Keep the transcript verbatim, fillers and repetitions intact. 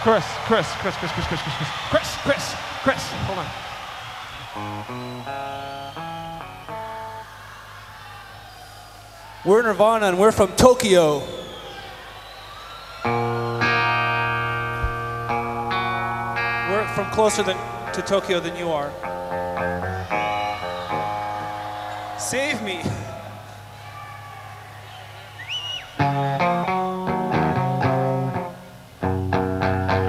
Chris, Chris, Chris, Chris, Chris, Chris, Chris, Chris, Chris, Chris, Chris, hold on. We're Nirvana and we're from Tokyo. We're from closer than, to Tokyo than you are. Save me.